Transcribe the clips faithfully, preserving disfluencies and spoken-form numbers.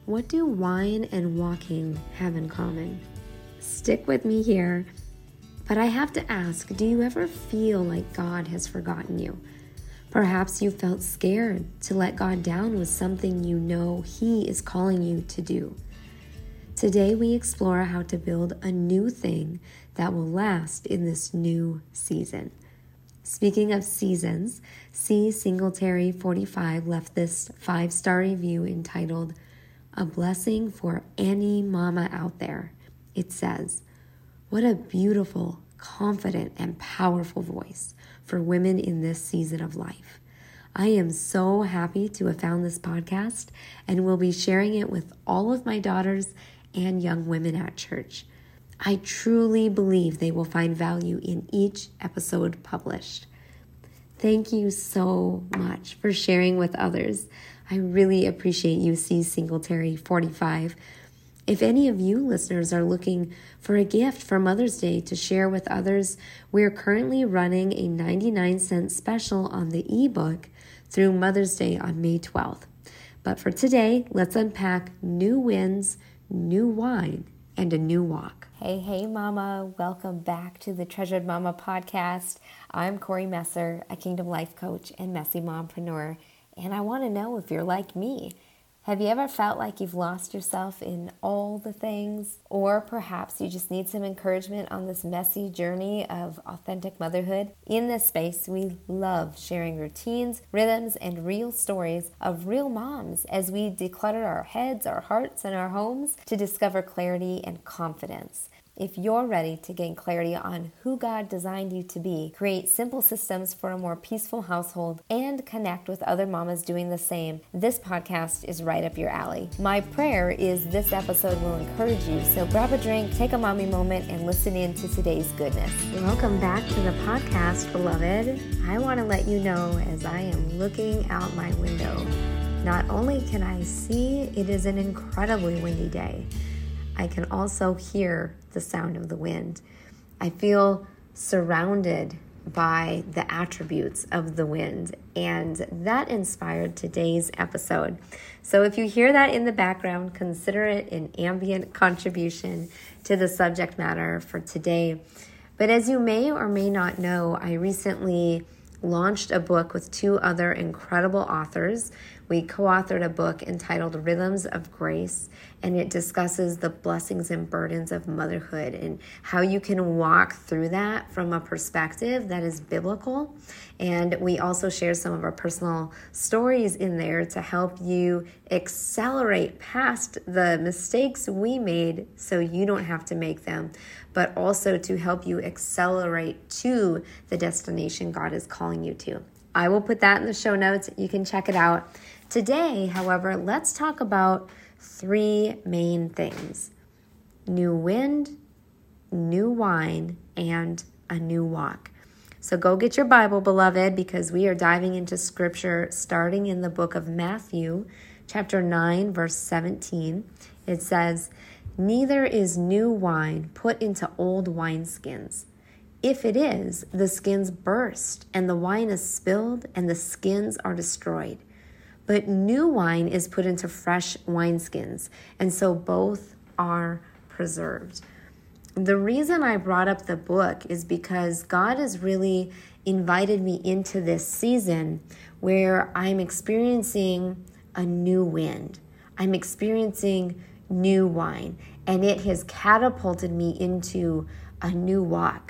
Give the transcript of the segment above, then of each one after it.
What do wine and walking have in common? Stick with me here, but I have to ask, do you ever feel like God has forgotten you? Perhaps you felt scared to let God down with something you know He is calling you to do. Today we explore how to build a new thing that will last in this new season. Speaking of seasons, C. Singletary forty-five left this five-star review entitled, "A Blessing for Any Mama Out There." It says, "What a beautiful, confident, and powerful voice for women in this season of life. I am so happy to have found this podcast and will be sharing it with all of my daughters and young women at church. I truly believe they will find value in each episode published." Thank you so much for sharing with others. I really appreciate you, C. Singletary forty-five. If any of you listeners are looking for a gift for Mother's Day to share with others, we're currently running a ninety-nine cent special on the ebook through Mother's Day on May twelfth. But for today, let's unpack new wins, new wine, and a new walk. Hey, hey, Mama. Welcome back to the Treasured Mama podcast. I'm Corey Messer, a Kingdom Life coach and messy mompreneur, and I want to know if you're like me. Have you ever felt like you've lost yourself in all the things? Or perhaps you just need some encouragement on this messy journey of authentic motherhood? In this space, we love sharing routines, rhythms, and real stories of real moms as we declutter our heads, our hearts, and our homes to discover clarity and confidence. If you're ready to gain clarity on who God designed you to be, create simple systems for a more peaceful household, and connect with other mamas doing the same, this podcast is right up your alley. My prayer is this episode will encourage you, so grab a drink, take a mommy moment, and listen in to today's goodness. Welcome back to the podcast, beloved. I want to let you know as I am looking out my window, not only can I see it is an incredibly windy day, I can also hear the sound of the wind. I feel surrounded by the attributes of the wind, and that inspired today's episode. So if you hear that in the background, consider it an ambient contribution to the subject matter for today. But as you may or may not know, I recently launched a book with two other incredible authors. We co-authored a book entitled Rhythms of Grace, and it discusses the blessings and burdens of motherhood and how you can walk through that from a perspective that is biblical. And we also share some of our personal stories in there to help you accelerate past the mistakes we made so you don't have to make them, but also to help you accelerate to the destination God is calling you to. I will put that in the show notes. You can check it out. Today, however, let's talk about three main things: new wind, new wine, and a new walk. So go get your Bible, beloved, because we are diving into scripture starting in the book of Matthew, chapter nine, verse seventeen. It says, "Neither is new wine put into old wineskins. If it is, the skins burst, and the wine is spilled, and the skins are destroyed. But new wine is put into fresh wineskins, and so both are preserved." The reason I brought up the book is because God has really invited me into this season where I'm experiencing a new wind. I'm experiencing new wine, and it has catapulted me into a new walk.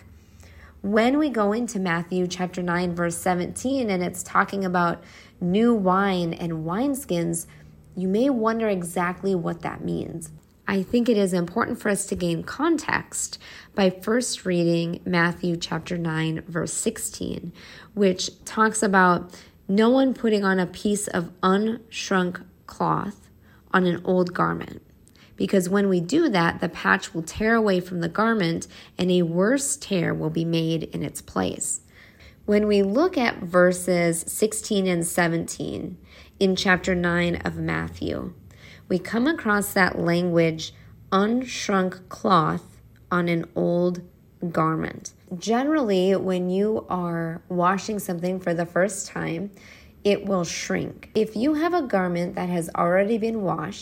When we go into Matthew chapter nine, verse seventeen, and it's talking about new wine and wineskins, you may wonder exactly what that means. I think it is important for us to gain context by first reading Matthew chapter nine, verse sixteen, which talks about no one putting on a piece of unshrunk cloth on an old garment. Because when we do that, the patch will tear away from the garment and a worse tear will be made in its place. When we look at verses sixteen and seventeen in chapter nine of Matthew, we come across that language, unshrunk cloth on an old garment. Generally, when you are washing something for the first time, it will shrink. If you have a garment that has already been washed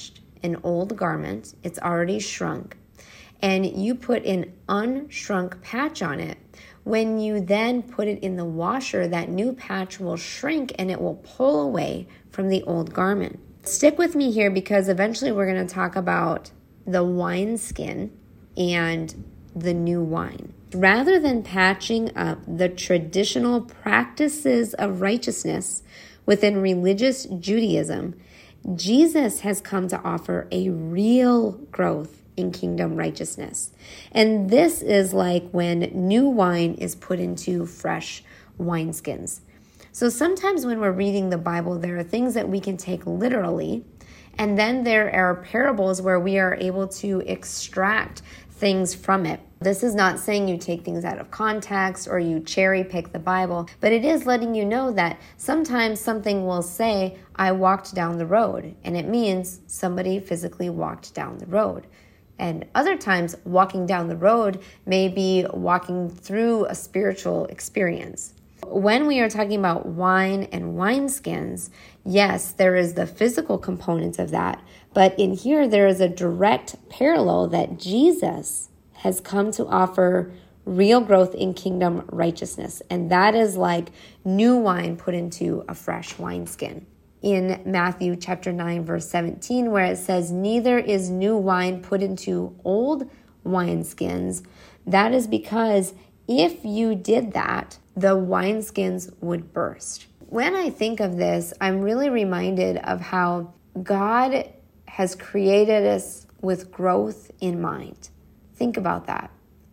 an old garment, it's already shrunk, and you put an unshrunk patch on it, when you then put it in the washer, that new patch will shrink and it will pull away from the old garment. Stick with me here because eventually we're going to talk about the wineskin and the new wine. Rather than patching up the traditional practices of righteousness within religious Judaism, Jesus has come to offer a real growth in kingdom righteousness. And this is like when new wine is put into fresh wineskins. So sometimes when we're reading the Bible, there are things that we can take literally, and then there are parables where we are able to extract things from it. This is not saying you take things out of context or you cherry pick the Bible, but it is letting you know that sometimes something will say, I walked down the road, and it means somebody physically walked down the road. And other times, walking down the road may be walking through a spiritual experience. When we are talking about wine and wineskins, yes, there is the physical component of that, but in here there is a direct parallel that Jesus has come to offer real growth in kingdom righteousness, and that is like new wine put into a fresh wineskin. In Matthew chapter nine, verse seventeen, where it says, neither is new wine put into old wineskins. That is because if you did that, the wineskins would burst. When I think of this, I'm really reminded of how God has created us with growth in mind. Think about that.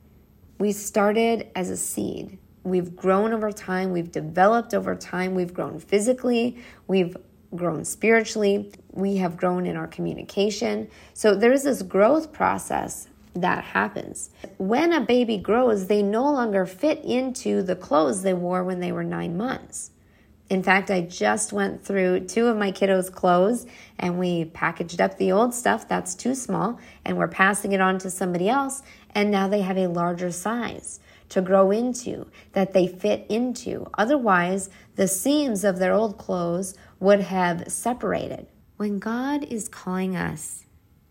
We started as a seed. We've grown over time. We've developed over time. We've grown physically. We've grown spiritually. We have grown in our communication. So there's this growth process that happens. When a baby grows, they no longer fit into the clothes they wore when they were nine months. In fact, I just went through two of my kiddos' clothes and we packaged up the old stuff that's too small and we're passing it on to somebody else, and now they have a larger size to grow into, that they fit into. Otherwise, the seams of their old clothes would have separated. When God is calling us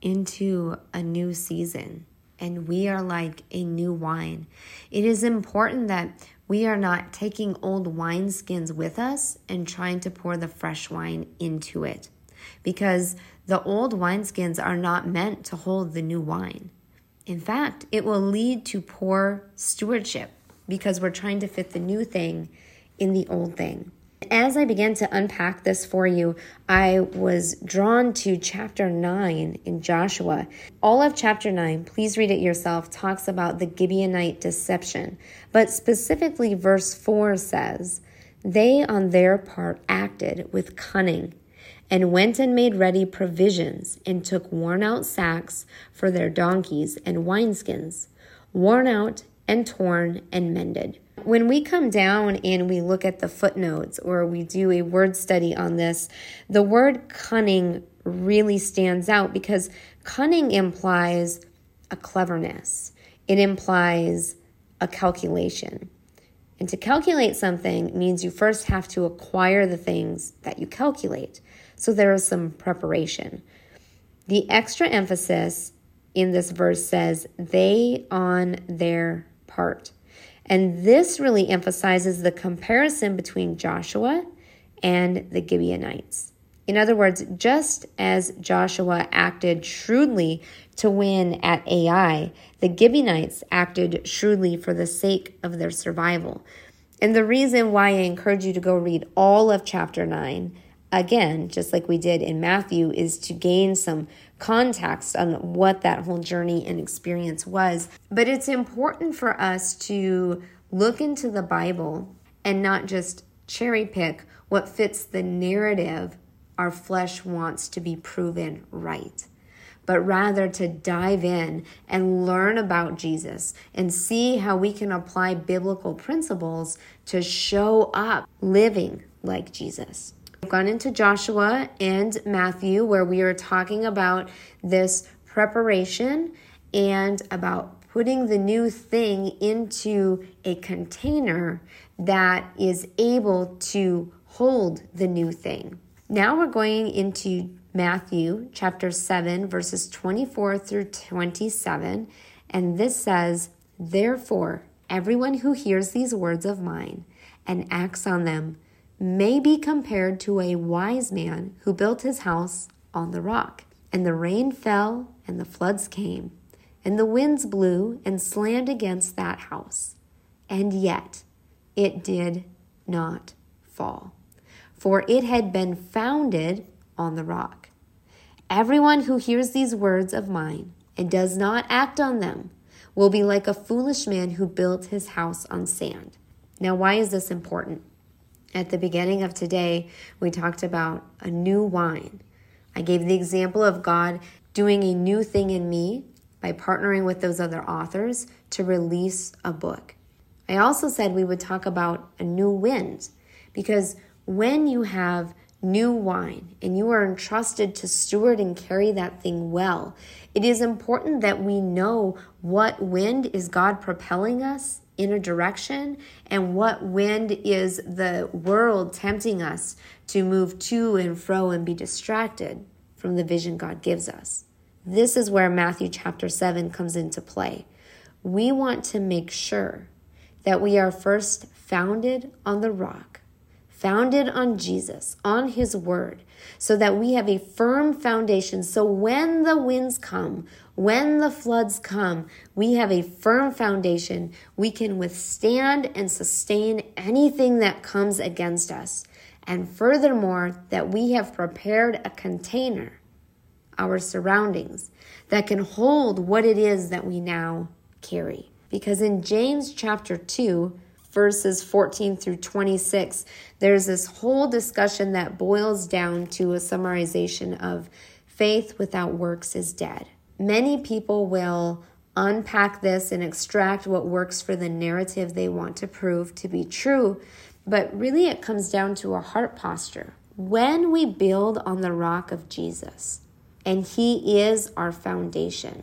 into a new season and we are like a new wine, it is important that we are not taking old wineskins with us and trying to pour the fresh wine into it, because the old wineskins are not meant to hold the new wine. In fact, it will lead to poor stewardship because we're trying to fit the new thing in the old thing. As I began to unpack this for you, I was drawn to chapter nine in Joshua. All of chapter nine, please read it yourself, talks about the Gibeonite deception. But specifically verse four says, they on their part acted with cunning and went and made ready provisions and took worn out sacks for their donkeys and wineskins, worn out and torn and mended. When we come down and we look at the footnotes or we do a word study on this, the word cunning really stands out because cunning implies a cleverness. It implies a calculation. And to calculate something means you first have to acquire the things that you calculate. So there is some preparation. The extra emphasis in this verse says, they on their part. And this really emphasizes the comparison between Joshua and the Gibeonites. In other words, just as Joshua acted shrewdly to win at Ai, the Gibeonites acted shrewdly for the sake of their survival. And the reason why I encourage you to go read all of chapter nine, again, just like we did in Matthew, is to gain some context on what that whole journey and experience was. But it's important for us to look into the Bible and not just cherry pick what fits the narrative our flesh wants to be proven right, but rather to dive in and learn about Jesus and see how we can apply biblical principles to show up living like Jesus. We've gone into Joshua and Matthew, where we are talking about this preparation and about putting the new thing into a container that is able to hold the new thing. Now we're going into Matthew chapter seven, verses twenty-four through twenty-seven. And this says, "Therefore, everyone who hears these words of mine and acts on them may be compared to a wise man who built his house on the rock. And the rain fell, and the floods came, and the winds blew and slammed against that house. And yet it did not fall, for it had been founded on the rock. Everyone who hears these words of mine and does not act on them will be like a foolish man who built his house on sand." Now, why is this important? At the beginning of today, we talked about a new wine. I gave the example of God doing a new thing in me by partnering with those other authors to release a book. I also said we would talk about a new wind, because when you have new wine and you are entrusted to steward and carry that thing well, it is important that we know what wind is God propelling us in a direction and what wind is the world tempting us to move to and fro and be distracted from the vision God gives us. This is where Matthew chapter seven comes into play. We want to make sure that we are first founded on the rock, founded on Jesus, on his word, so that we have a firm foundation. So when the winds come, when the floods come, we have a firm foundation. We can withstand and sustain anything that comes against us. And furthermore, that we have prepared a container, our surroundings, that can hold what it is that we now carry. Because in James chapter two, verses fourteen through twenty-six, there's this whole discussion that boils down to a summarization of faith without works is dead. Many people will unpack this and extract what works for the narrative they want to prove to be true, but really it comes down to a heart posture. When we build on the rock of Jesus, and he is our foundation,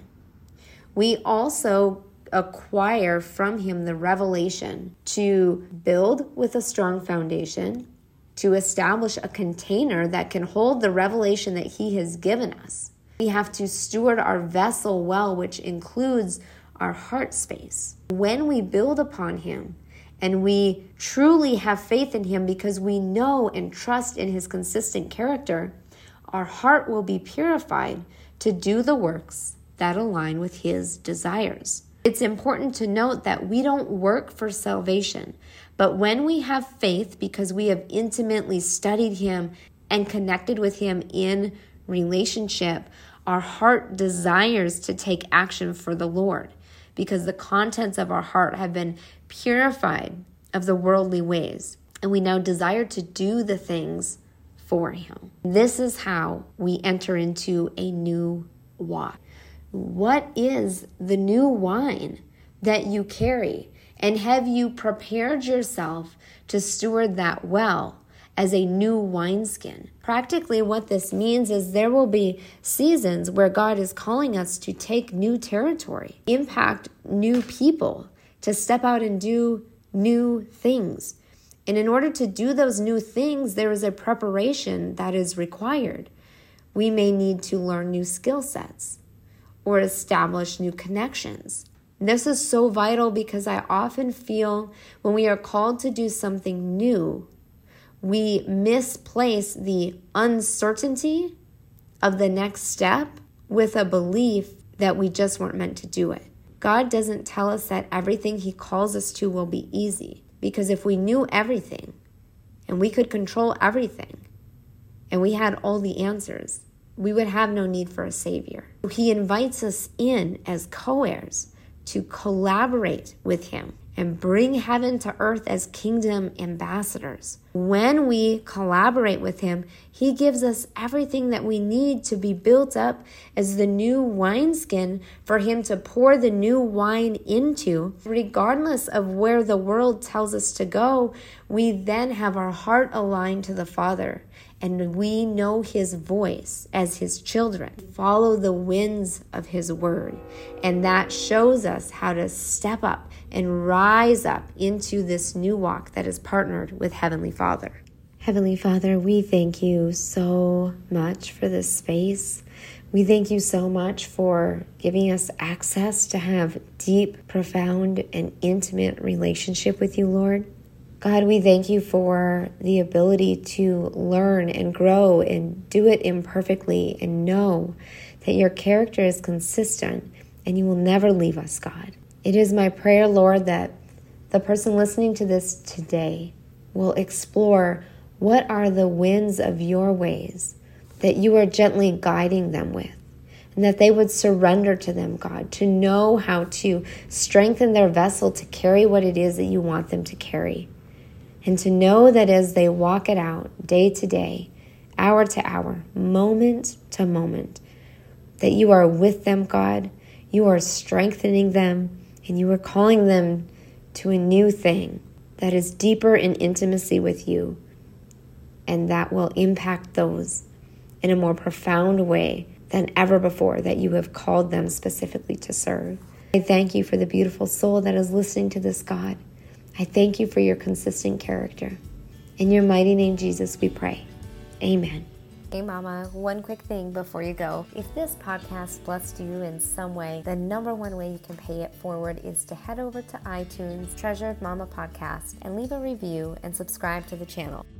we also acquire from him the revelation to build with a strong foundation, to establish a container that can hold the revelation that he has given us. We have to steward our vessel well, which includes our heart space. When we build upon him and we truly have faith in him because we know and trust in his consistent character, our heart will be purified to do the works that align with his desires. It's important to note that we don't work for salvation, but when we have faith because we have intimately studied him and connected with him in relationship, our heart desires to take action for the Lord because the contents of our heart have been purified of the worldly ways, and we now desire to do the things for him. This is how we enter into a new walk. What is the new wine that you carry? And have you prepared yourself to steward that well as a new wineskin? Practically what this means is there will be seasons where God is calling us to take new territory, impact new people, to step out and do new things. And in order to do those new things, there is a preparation that is required. We may need to learn new skill sets or establish new connections. This is so vital because I often feel when we are called to do something new, we misplace the uncertainty of the next step with a belief that we just weren't meant to do it. God doesn't tell us that everything he calls us to will be easy, because if we knew everything and we could control everything and we had all the answers, we would have no need for a savior. He invites us in as co-heirs to collaborate with him and bring heaven to earth as kingdom ambassadors. When we collaborate with him, he gives us everything that we need to be built up as the new wineskin for him to pour the new wine into. Regardless of where the world tells us to go, we then have our heart aligned to the Father, and we know his voice as his children. Follow the winds of his word, and that shows us how to step up and rise up into this new walk that is partnered with Heavenly Father. Heavenly Father, we thank you so much for this space. We thank you so much for giving us access to have deep, profound, and intimate relationship with you, Lord. God, we thank you for the ability to learn and grow and do it imperfectly and know that your character is consistent and you will never leave us, God. It is my prayer, Lord, that the person listening to this today will explore what are the winds of your ways that you are gently guiding them with, and that they would surrender to them, God, to know how to strengthen their vessel to carry what it is that you want them to carry, and to know that as they walk it out day to day, hour to hour, moment to moment, that you are with them, God, you are strengthening them, and you are calling them to a new thing that is deeper in intimacy with you, and that will impact those in a more profound way than ever before that you have called them specifically to serve. I thank you for the beautiful soul that is listening to this, God. I thank you for your consistent character. In your mighty name, Jesus, we pray. Amen. Hey Mama, one quick thing before you go. If this podcast blessed you in some way, the number one way you can pay it forward is to head over to iTunes, Treasured Mama Podcast, and leave a review and subscribe to the channel.